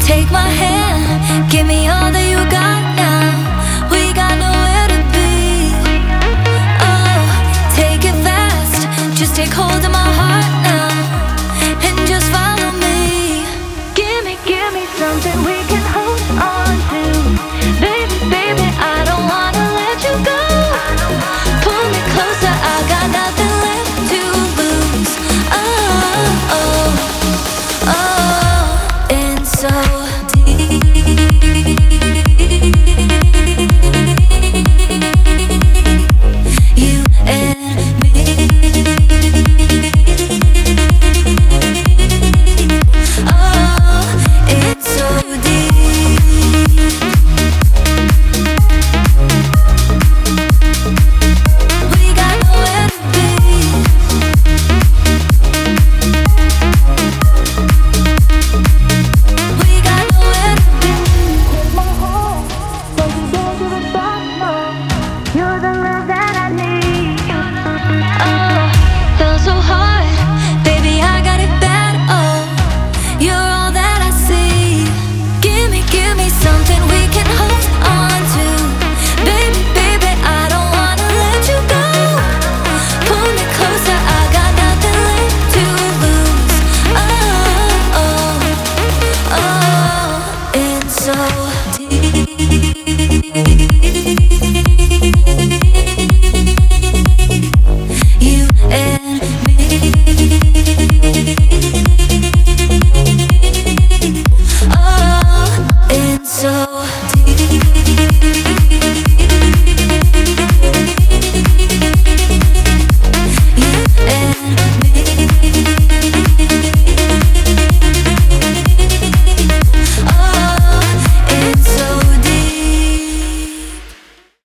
Take my hand, give me all that you got now. We got nowhere to be. Oh, take it fast, just take hold of my heart now, and just follow me. Give me something